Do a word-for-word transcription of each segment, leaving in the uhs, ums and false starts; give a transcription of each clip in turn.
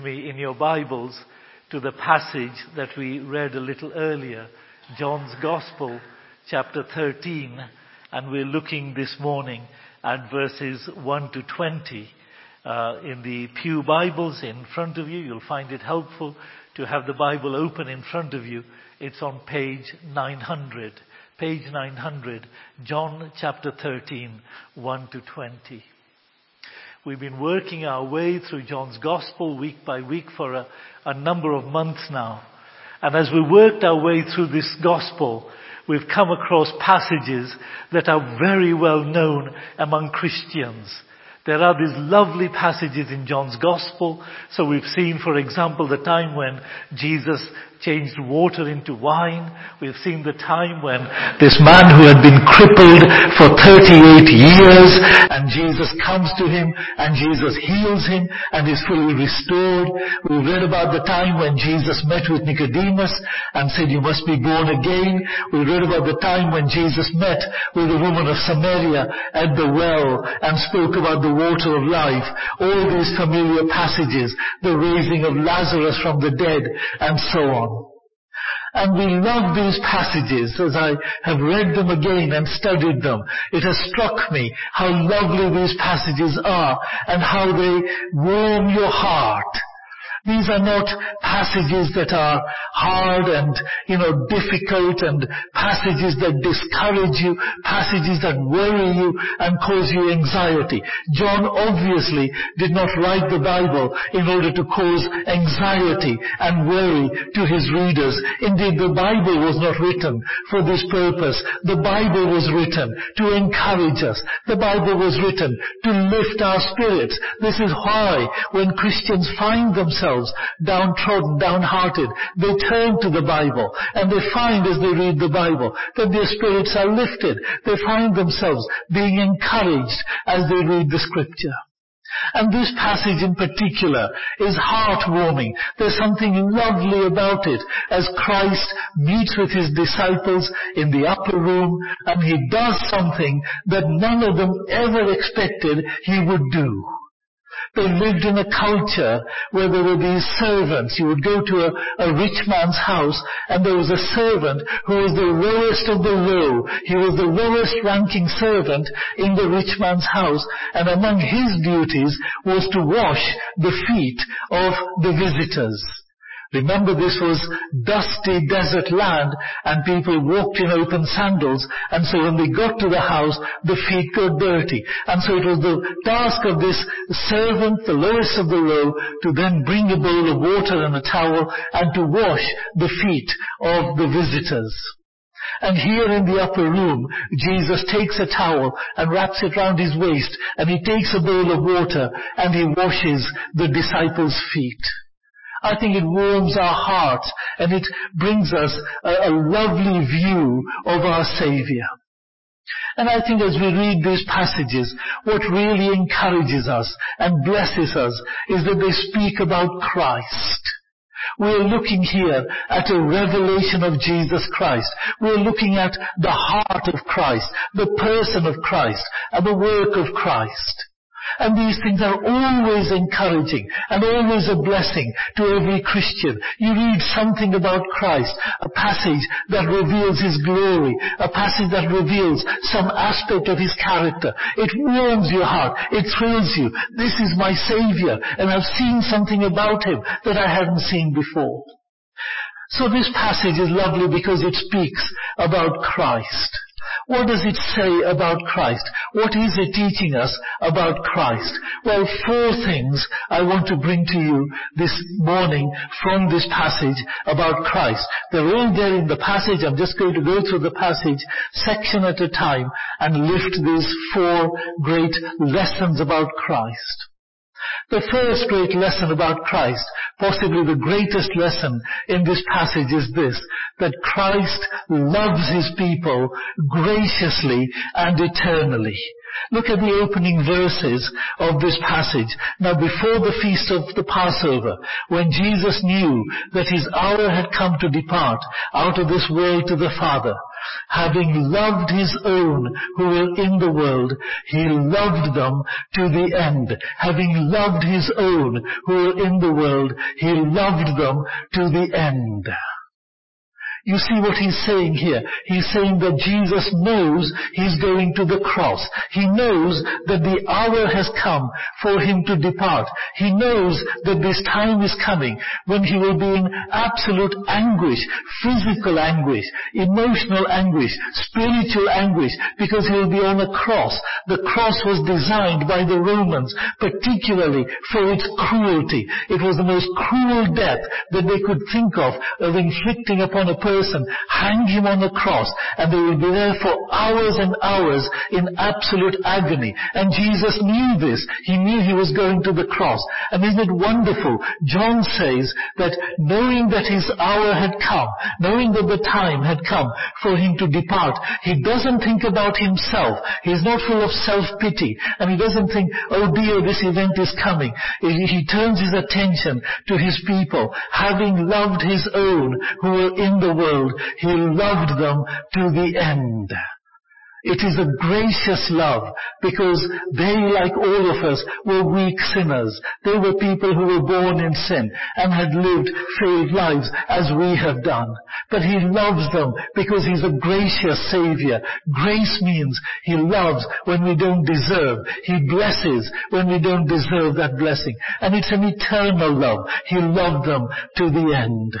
Me in your Bibles to the passage that we read a little earlier, John's Gospel, chapter thirteen, and we're looking this morning at verses one to twenty. Uh, in the Pew Bibles in front of you, you'll find it helpful to have the Bible open in front of you. It's on page nine hundred. Page nine hundred, John chapter thirteen, one to twenty. We've been working our way through John's Gospel week by week for a, a number of months now. And as we worked our way through this Gospel, we've come across passages that are very well known among Christians. There are these lovely passages in John's Gospel. So we've seen, for example, the time when Jesus changed water into wine. We've seen the time when this man who had been crippled for thirty-eight years, and Jesus comes to him and Jesus heals him and is fully restored. We read about the time when Jesus met with Nicodemus and said, "You must be born again." We read about the time when Jesus met with the woman of Samaria at the well and spoke about the water of life. All these familiar passages, the raising of Lazarus from the dead, and so on. And we love these passages. As I have read them again and studied them, it has struck me how lovely these passages are and how they warm your heart. These are not passages that are hard and, you know, difficult, and passages that discourage you, passages that worry you and cause you anxiety. John obviously did not write the Bible in order to cause anxiety and worry to his readers. Indeed, the Bible was not written for this purpose. The Bible was written to encourage us. The Bible was written to lift our spirits. This is why when Christians find themselves downtrodden, downhearted, they turn to the Bible, and they find as they read the Bible that their spirits are lifted. They find themselves being encouraged as they read the Scripture. And this passage in particular is heartwarming. There's something lovely about it as Christ meets with his disciples in the upper room, and he does something that none of them ever expected he would do. They lived in a culture where there were these servants. You would go to a, a rich man's house, and there was a servant who was the lowest of the low. He was the lowest ranking servant in the rich man's house, and among his duties was to wash the feet of the visitors. Remember, this was dusty desert land, and people walked in open sandals, and so when they got to the house, the feet got dirty. And so it was the task of this servant, the lowest of the low, to then bring a bowl of water and a towel and to wash the feet of the visitors. And here in the upper room, Jesus takes a towel and wraps it round his waist, and he takes a bowl of water and he washes the disciples' feet. I think it warms our hearts, and it brings us a, a lovely view of our Savior. And I think as we read these passages, what really encourages us and blesses us is that they speak about Christ. We're looking here at a revelation of Jesus Christ. We're looking at the heart of Christ, the person of Christ, and the work of Christ. And these things are always encouraging and always a blessing to every Christian. You read something about Christ, a passage that reveals his glory, a passage that reveals some aspect of his character. It warms your heart. It thrills you. This is my Savior, and I've seen something about him that I hadn't seen before. So this passage is lovely because it speaks about Christ. What does it say about Christ? What is it teaching us about Christ? Well, four things I want to bring to you this morning from this passage about Christ. They're all there in the passage. I'm just going to go through the passage section at a time and lift these four great lessons about Christ. The first great lesson about Christ, possibly the greatest lesson in this passage, is this: that Christ loves his people graciously and eternally. Look at the opening verses of this passage. Now before the feast of the Passover, when Jesus knew that his hour had come to depart out of this world to the Father, having loved his own who were in the world, he loved them to the end. Having loved his own who were in the world, he loved them to the end. You see what he's saying here? He's saying that Jesus knows he's going to the cross. He knows that the hour has come for him to depart. He knows that this time is coming when he will be in absolute anguish, physical anguish, emotional anguish, spiritual anguish, because he will be on a cross. The cross was designed by the Romans particularly for its cruelty. It was the most cruel death that they could think of, of inflicting upon a person. person, hang him on the cross, and they will be there for hours and hours in absolute agony. And Jesus knew this. He knew he was going to the cross. And isn't it wonderful? John says that knowing that his hour had come, knowing that the time had come for him to depart, he doesn't think about himself. He's not full of self-pity, and he doesn't think, oh dear, this event is coming. He turns his attention to his people. Having loved his own who were in the world, he loved them to the end. It is a gracious love because they, like all of us, were weak sinners. They were people who were born in sin and had lived failed lives as we have done. But he loves them because he's a gracious Savior. Grace means he loves when we don't deserve. He blesses when we don't deserve that blessing. And it's an eternal love. He loved them to the end.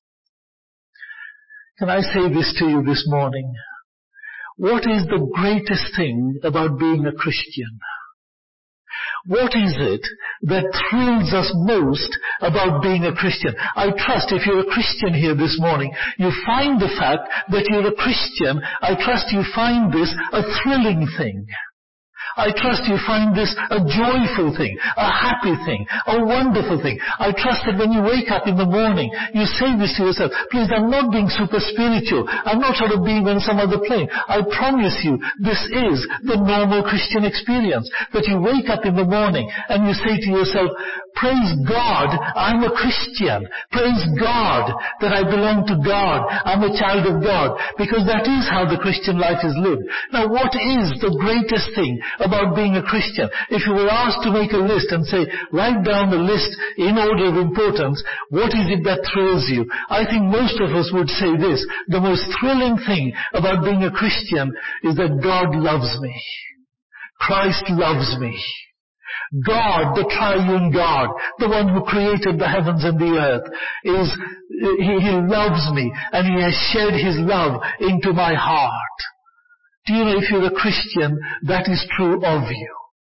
Can I say this to you this morning? What is the greatest thing about being a Christian? What is it that thrills us most about being a Christian? I trust if you're a Christian here this morning, you find the fact that you're a Christian, I trust you find this a thrilling thing. I trust you find this a joyful thing, a happy thing, a wonderful thing. I trust that when you wake up in the morning, you say this to yourself, please, I'm not being super spiritual. I'm not sort of being on some other plane. I promise you, this is the normal Christian experience. That you wake up in the morning and you say to yourself, praise God, I'm a Christian. Praise God that I belong to God. I'm a child of God. Because that is how the Christian life is lived. Now, what is the greatest thing about being a Christian? If you were asked to make a list and say, write down the list in order of importance, what is it that thrills you? I think most of us would say this. The most thrilling thing about being a Christian is that God loves me. Christ loves me. God, the triune God, the one who created the heavens and the earth, is, he, he loves me, and he has shed his love into my heart. Do you know, if you're a Christian, that is true of you.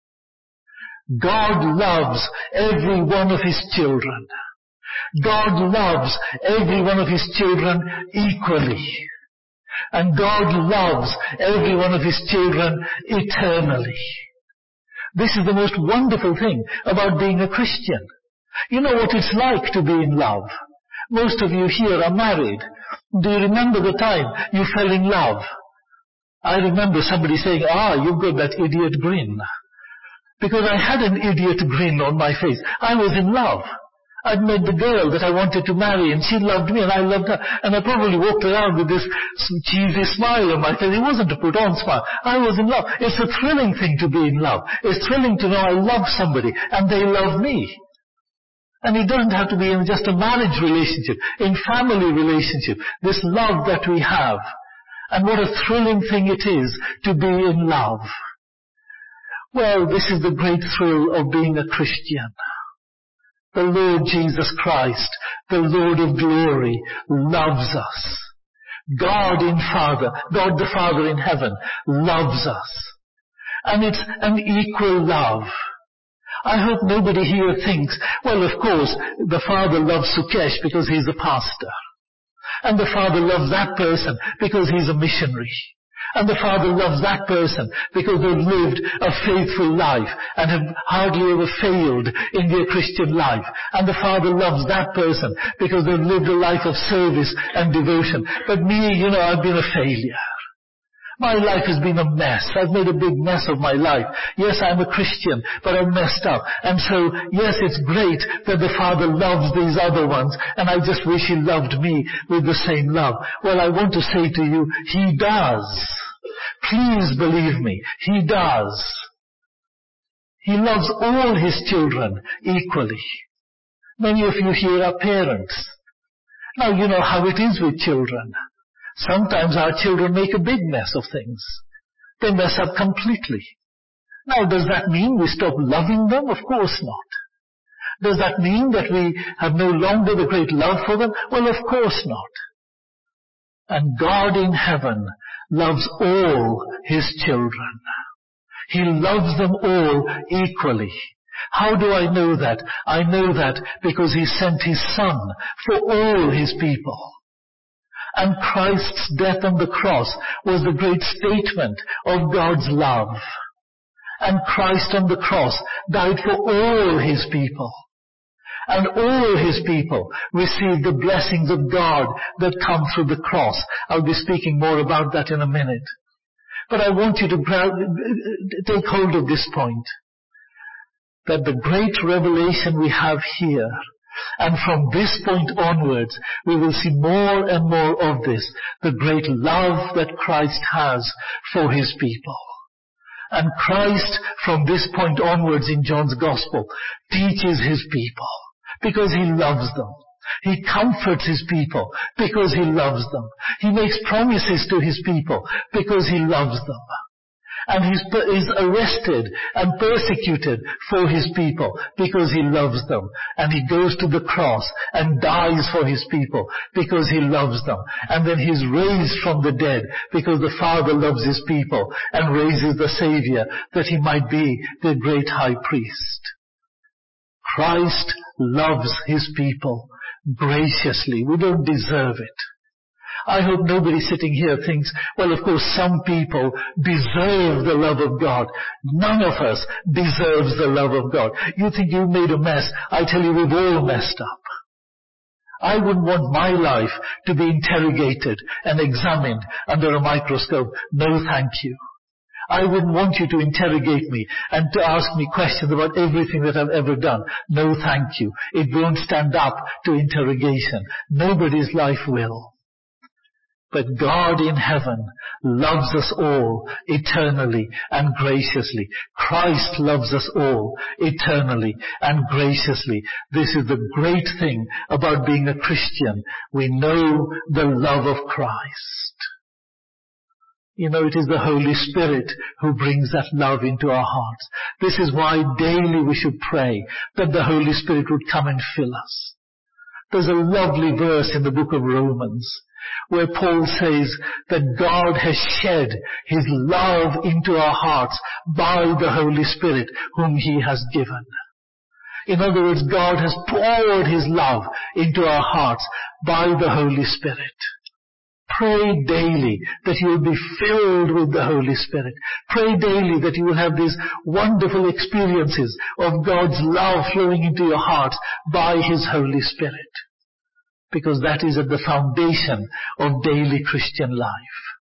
God loves every one of his children. God loves every one of his children equally. And God loves every one of his children eternally. This is the most wonderful thing about being a Christian. You know what it's like to be in love. Most of you here are married. Do you remember the time you fell in love? I remember somebody saying, ah, you've got that idiot grin. Because I had an idiot grin on my face. I was in love. I'd met the girl that I wanted to marry, and she loved me and I loved her. And I probably walked around with this cheesy smile on my face. It wasn't a put-on smile. I was in love. It's a thrilling thing to be in love. It's thrilling to know I love somebody and they love me. And it doesn't have to be in just a marriage relationship, in family relationship. This love that we have. And what a thrilling thing it is to be in love. Well, this is the great thrill of being a Christian. The Lord Jesus Christ, the Lord of glory, loves us. God in Father, God the Father in heaven, loves us. And it's an equal love. I hope nobody here thinks, well, of course, the Father loves Sukesh because he's a pastor. And the Father loves that person because he's a missionary. And the Father loves that person because they've lived a faithful life and have hardly ever failed in their Christian life. And the Father loves that person because they've lived a life of service and devotion. But me, you know, I've been a failure. My life has been a mess. I've made a big mess of my life. Yes, I'm a Christian, but I've messed up. And so, yes, it's great that the Father loves these other ones, and I just wish He loved me with the same love. Well, I want to say to you, He does. Please believe me, He does. He loves all His children equally. Many of you here are parents. Now you know how it is with children. Sometimes our children make a big mess of things. They mess up completely. Now, does that mean we stop loving them? Of course not. Does that mean that we have no longer the great love for them? Well, of course not. And God in heaven loves all His children. He loves them all equally. How do I know that? I know that because He sent His Son for all His people. And Christ's death on the cross was the great statement of God's love. And Christ on the cross died for all His people. And all His people received the blessings of God that come through the cross. I'll be speaking more about that in a minute. But I want you to grab, take hold of this point. That the great revelation we have here, and from this point onwards, we will see more and more of this, the great love that Christ has for His people. And Christ, from this point onwards in John's Gospel, teaches His people because He loves them. He comforts His people because He loves them. He makes promises to His people because He loves them. And He is arrested and persecuted for His people because He loves them. And He goes to the cross and dies for His people because He loves them. And then He's raised from the dead because the Father loves His people and raises the Savior that He might be the great high priest. Christ loves His people graciously. We don't deserve it. I hope nobody sitting here thinks, well, of course, some people deserve the love of God. None of us deserves the love of God. You think you've made a mess. I tell you, we've all messed up. I wouldn't want my life to be interrogated and examined under a microscope. No, thank you. I wouldn't want you to interrogate me and to ask me questions about everything that I've ever done. No, thank you. It won't stand up to interrogation. Nobody's life will. But God in heaven loves us all eternally and graciously. Christ loves us all eternally and graciously. This is the great thing about being a Christian. We know the love of Christ. You know, it is the Holy Spirit who brings that love into our hearts. This is why daily we should pray that the Holy Spirit would come and fill us. There's a lovely verse in the book of Romans where Paul says that God has shed His love into our hearts by the Holy Spirit whom He has given. In other words, God has poured His love into our hearts by the Holy Spirit. Pray daily that you will be filled with the Holy Spirit. Pray daily that you will have these wonderful experiences of God's love flowing into your hearts by His Holy Spirit. Because that is at the foundation of daily Christian life.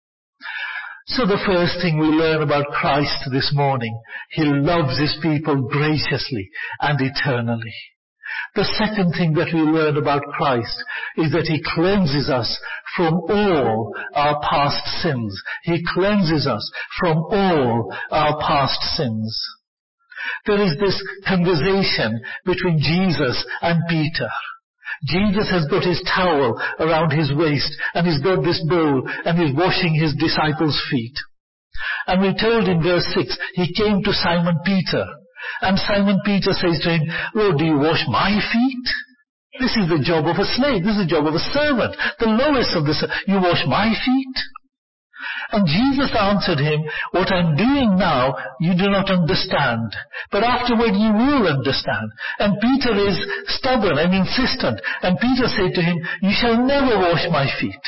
So the first thing we learn about Christ this morning, He loves His people graciously and eternally. The second thing that we learn about Christ is that He cleanses us from all our past sins. He cleanses us from all our past sins. There is this conversation between Jesus and Peter. Jesus has got his towel around his waist and he's got this bowl and he's washing his disciples' feet. And we're told in verse six, He came to Simon Peter. And Simon Peter says to him, Lord, do you wash my feet? This is the job of a slave. This is the job of a servant. The lowest of the servants. You wash my feet? And Jesus answered him, what I'm doing now, you do not understand. But afterward you will understand. And Peter is stubborn and insistent. And Peter said to him, you shall never wash my feet.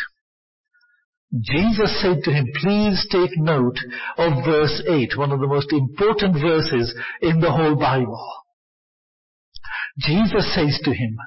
Jesus said to him, please take note of verse eight, one of the most important verses in the whole Bible. Jesus says to him,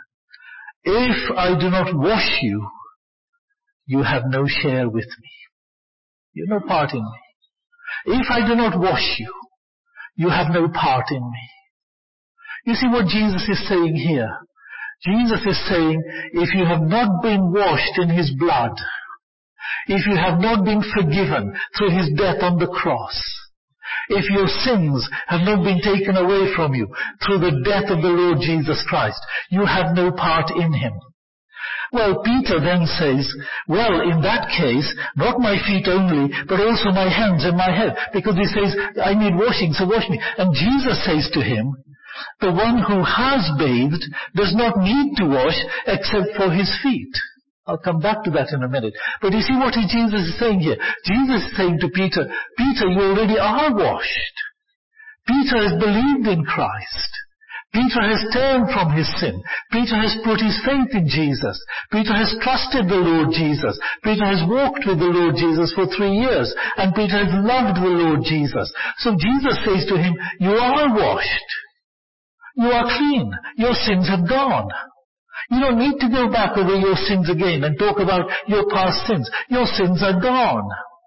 if I do not wash you, you have no share with me. You have no part in me. If I do not wash you, you have no part in me. You see what Jesus is saying here? Jesus is saying, if you have not been washed in His blood, if you have not been forgiven through His death on the cross, if your sins have not been taken away from you through the death of the Lord Jesus Christ, you have no part in Him. Well, Peter then says, well, in that case, not my feet only, but also my hands and my head, because he says, I need washing, so wash me. And Jesus says to him, the one who has bathed does not need to wash except for his feet. I'll come back to that in a minute. But you see what Jesus is saying here? Jesus is saying to Peter, Peter, you already are washed. Peter has believed in Christ. Peter has turned from his sin. Peter has put his faith in Jesus. Peter has trusted the Lord Jesus. Peter has walked with the Lord Jesus for three years. And Peter has loved the Lord Jesus. So Jesus says to him, you are washed. You are clean. Your sins have gone. You don't need to go back over your sins again and talk about your past sins. Your sins are gone.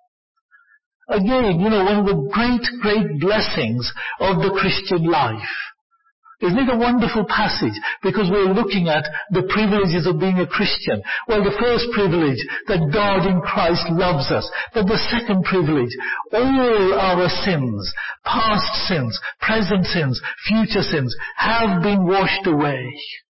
Again, you know, one of the great, great blessings of the Christian life. Isn't it a wonderful passage? Because we're looking at the privileges of being a Christian. Well, the first privilege, that God in Christ loves us. But the second privilege, all our sins, past sins, present sins, future sins, have been washed away.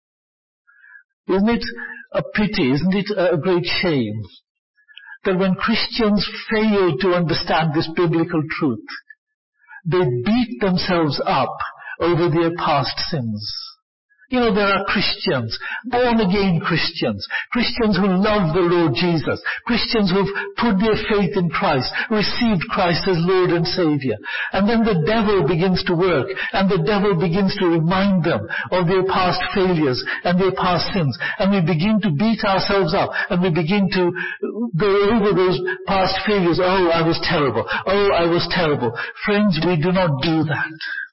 Isn't it a pity? Isn't it a great shame that when Christians fail to understand this biblical truth, they beat themselves up over their past sins? You know, there are Christians, born-again Christians, Christians who love the Lord Jesus, Christians who've put their faith in Christ, received Christ as Lord and Savior. And then the devil begins to work, and the devil begins to remind them of their past failures and their past sins. And we begin to beat ourselves up, and we begin to go over those past failures. Oh, I was terrible. Oh, I was terrible. Friends, we do not do that.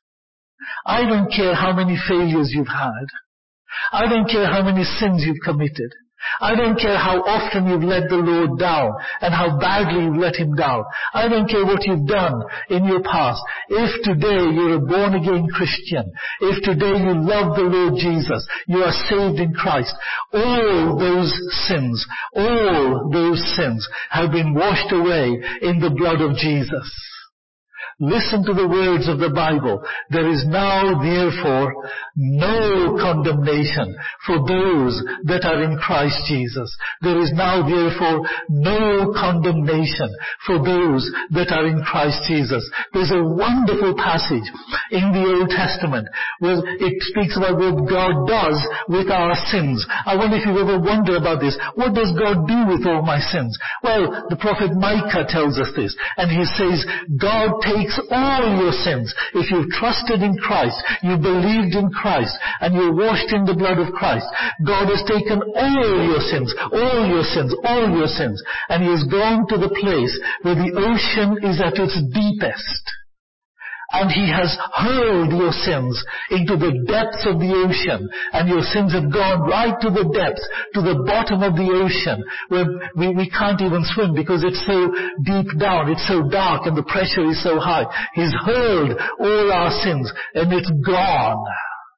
I don't care how many failures you've had. I don't care how many sins you've committed. I don't care how often you've let the Lord down and how badly you've let Him down. I don't care what you've done in your past. If today you're a born-again Christian, if today you love the Lord Jesus, you are saved in Christ, all those sins, all those sins have been washed away in the blood of Jesus. Listen to the words of the Bible. There is now, therefore, no condemnation for those that are in Christ Jesus. There is now, therefore, no condemnation for those that are in Christ Jesus. There's a wonderful passage in the Old Testament where it speaks about what God does with our sins. I wonder if you've ever wondered about this. What does God do with all my sins? Well, the prophet Micah tells us this, and he says, God takes all your sins. If you've trusted in Christ, you believed in Christ, and you're washed in the blood of Christ, God has taken all your sins, all your sins, all your sins, and He has gone to the place where the ocean is at its deepest. And He has hurled your sins into the depths of the ocean. And your sins have gone right to the depths, to the bottom of the ocean, where we, we can't even swim because it's so deep down, it's so dark, and the pressure is so high. He's hurled all our sins, and it's gone.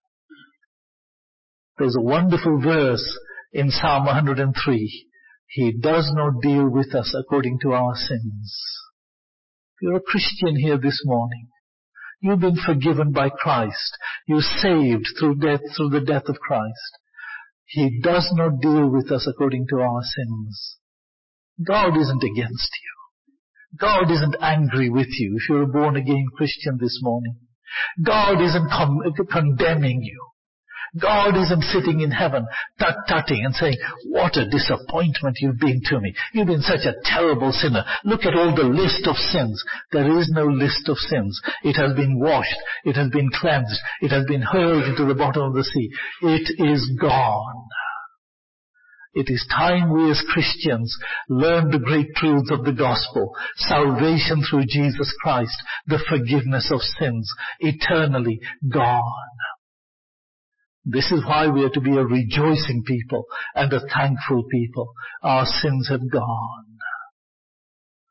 There's a wonderful verse in Psalm one hundred three. He does not deal with us according to our sins. If you're a Christian here this morning, you've been forgiven by Christ. You're saved through death, through the death of Christ. He does not deal with us according to our sins. God isn't against you. God isn't angry with you if you're a born-again Christian this morning. God isn't com- condemning you. God isn't sitting in heaven tut-tutting and saying, what a disappointment you've been to me. You've been such a terrible sinner. Look at all the list of sins. There is no list of sins. It has been washed. It has been cleansed. It has been hurled into the bottom of the sea. It is gone. It is time we as Christians learn the great truths of the gospel. Salvation through Jesus Christ. The forgiveness of sins. Eternally gone. This is why we are to be a rejoicing people and a thankful people. Our sins have gone.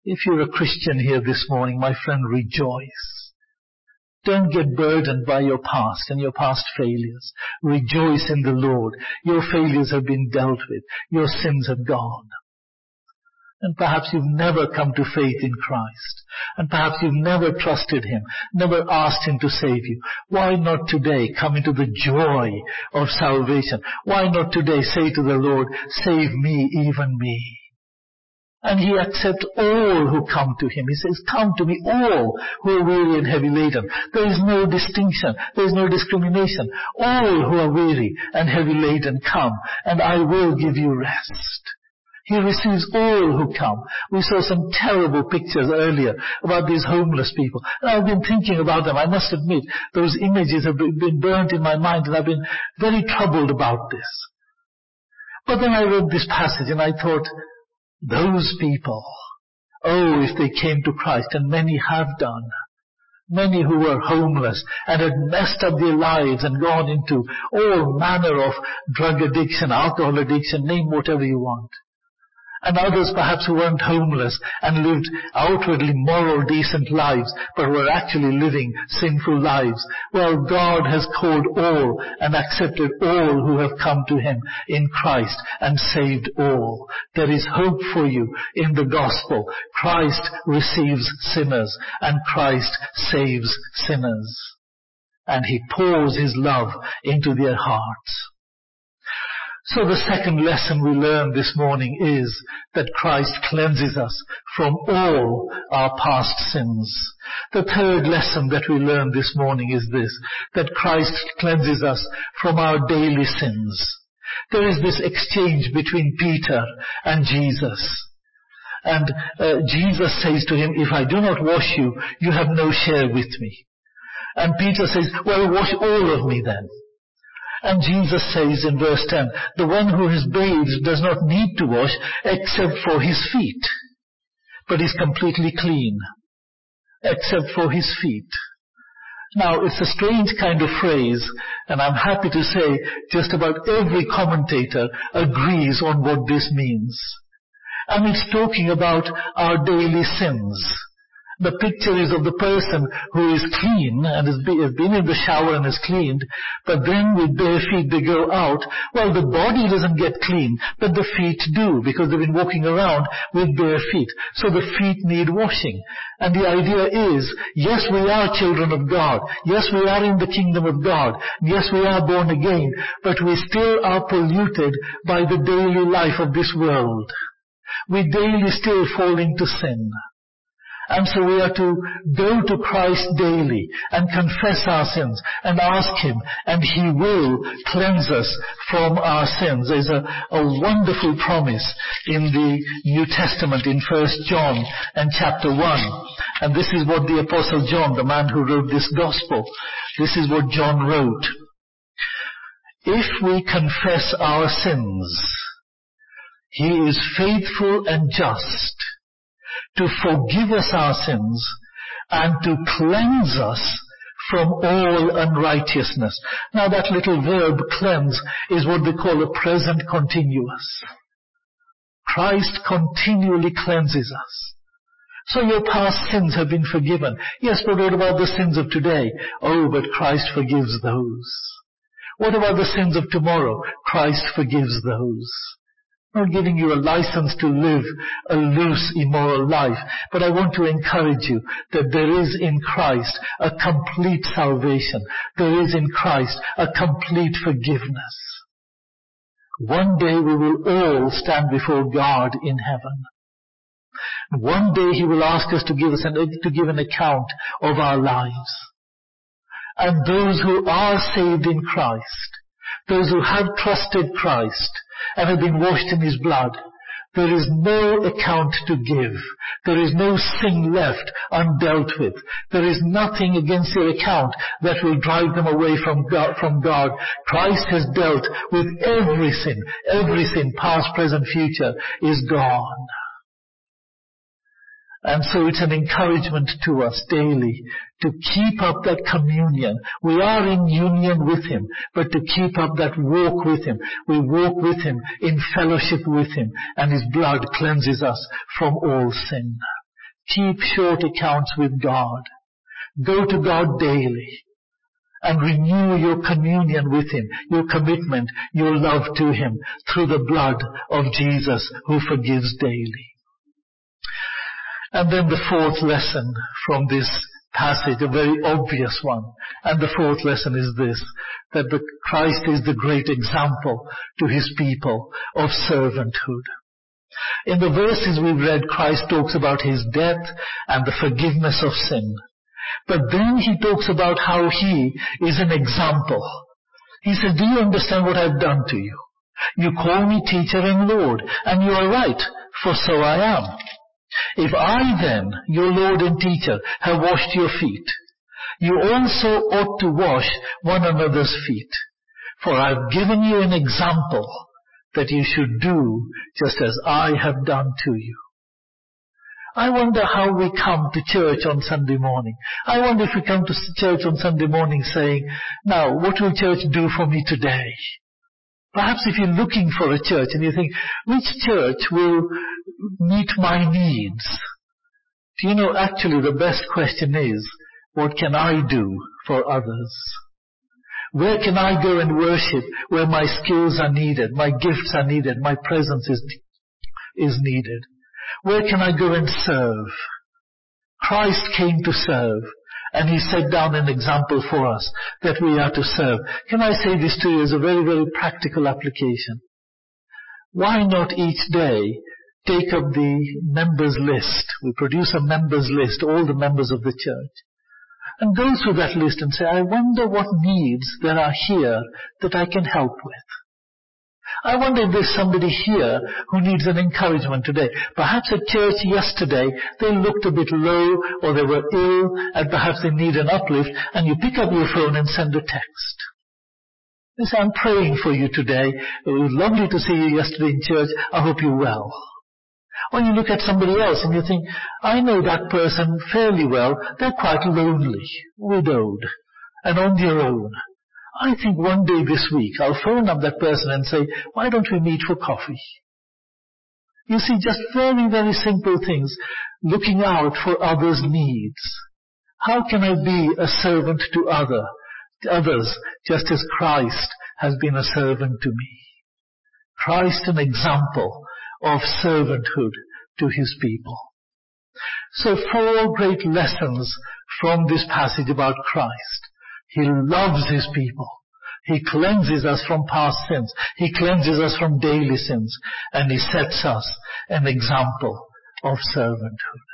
If you're a Christian here this morning, my friend, rejoice. Don't get burdened by your past and your past failures. Rejoice in the Lord. Your failures have been dealt with. Your sins have gone. And perhaps you've never come to faith in Christ. And perhaps you've never trusted Him, never asked Him to save you. Why not today come into the joy of salvation? Why not today say to the Lord, save me, even me? And He accepts all who come to Him. He says, come to me, all who are weary and heavy laden. There is no distinction. There is no discrimination. All who are weary and heavy laden, come, and I will give you rest. He receives all who come. We saw some terrible pictures earlier about these homeless people. And I've been thinking about them. I must admit, those images have been burnt in my mind, and I've been very troubled about this. But then I read this passage and I thought, those people, oh, if they came to Christ, and many have done, many who were homeless and had messed up their lives and gone into all manner of drug addiction, alcohol addiction, name whatever you want. And others perhaps who weren't homeless and lived outwardly moral, decent lives, but were actually living sinful lives. Well, God has called all and accepted all who have come to Him in Christ and saved all. There is hope for you in the gospel. Christ receives sinners and Christ saves sinners. And He pours His love into their hearts. So the second lesson we learn this morning is that Christ cleanses us from all our past sins. The third lesson that we learn this morning is this, that Christ cleanses us from our daily sins. There is this exchange between Peter and Jesus. And uh, Jesus says to him, if I do not wash you, you have no share with me. And Peter says, well, wash all of me then. And Jesus says in verse ten, the one who is bathed does not need to wash except for his feet, but is completely clean, except for his feet. Now, it's a strange kind of phrase, and I'm happy to say just about every commentator agrees on what this means. And it's talking about our daily sins. The picture is of the person who is clean and has been in the shower and is cleaned, but then with bare feet they go out. Well, the body doesn't get clean, but the feet do, because they've been walking around with bare feet. So the feet need washing. And the idea is, yes, we are children of God. Yes, we are in the kingdom of God. Yes, we are born again, but we still are polluted by the daily life of this world. We daily still fall into sin. And so we are to go to Christ daily and confess our sins and ask Him, and He will cleanse us from our sins. There's a, a wonderful promise in the New Testament in First John and chapter one. And this is what the Apostle John, the man who wrote this gospel, this is what John wrote. If we confess our sins, He is faithful and just to forgive us our sins and to cleanse us from all unrighteousness. Now that little verb cleanse is what they call a present continuous. Christ continually cleanses us. So your past sins have been forgiven. Yes, but what about the sins of today? Oh, but Christ forgives those. What about the sins of tomorrow? Christ forgives those. Not giving you a license to live a loose, immoral life, but I want to encourage you that there is in Christ a complete salvation. There is in Christ a complete forgiveness. One day we will all stand before God in heaven. One day He will ask us to give us an, to give an account of our lives. And those who are saved in Christ, those who have trusted Christ and have been washed in His blood, there is no account to give. There is no sin left undealt with. There is nothing against their account that will drive them away from God, from God. Christ has dealt with every sin. Every sin, past, present, future, is gone. And so it's an encouragement to us daily to keep up that communion. We are in union with Him, but to keep up that walk with Him. We walk with Him in fellowship with Him, and His blood cleanses us from all sin. Keep short accounts with God. Go to God daily and renew your communion with Him, your commitment, your love to Him through the blood of Jesus who forgives daily. And then the fourth lesson from this passage, a very obvious one. And the fourth lesson is this, that the Christ is the great example to His people of servanthood. In the verses we read, Christ talks about His death and the forgiveness of sin. But then He talks about how He is an example. He says, do you understand what I've done to you? You call me teacher and Lord, and you are right, for so I am. If I then, your Lord and teacher, have washed your feet, you also ought to wash one another's feet. For I've given you an example that you should do just as I have done to you. I wonder how we come to church on Sunday morning. I wonder if we come to church on Sunday morning saying, now, what will church do for me today? Perhaps if you're looking for a church and you think, which church will meet my needs? Do you know, actually the best question is, what can I do for others? Where can I go and worship where my skills are needed, my gifts are needed, my presence is, is needed? Where can I go and serve? Christ came to serve, and He set down an example for us that we are to serve. Can I say this to you as a very, very practical application? Why not each day take up the members list? We produce a members list, all the members of the church, and go through that list and say, I wonder what needs there are here that I can help with. I wonder if there's somebody here who needs an encouragement today. Perhaps at church yesterday they looked a bit low or they were ill and perhaps they need an uplift, and you pick up your phone and send a text. You say, I'm praying for you today. It was lovely to see you yesterday in church. I hope you're well. Or you look at somebody else and you think, I know that person fairly well. They're quite lonely, widowed, and on their own. I think one day this week I'll phone up that person and say, why don't we meet for coffee? You see, just very, very simple things, looking out for others' needs. How can I be a servant to other, to others, just as Christ has been a servant to me? Christ, an example of servanthood to His people. So four great lessons from this passage about Christ. He loves His people. He cleanses us from past sins. He cleanses us from daily sins. And He sets us an example of servanthood.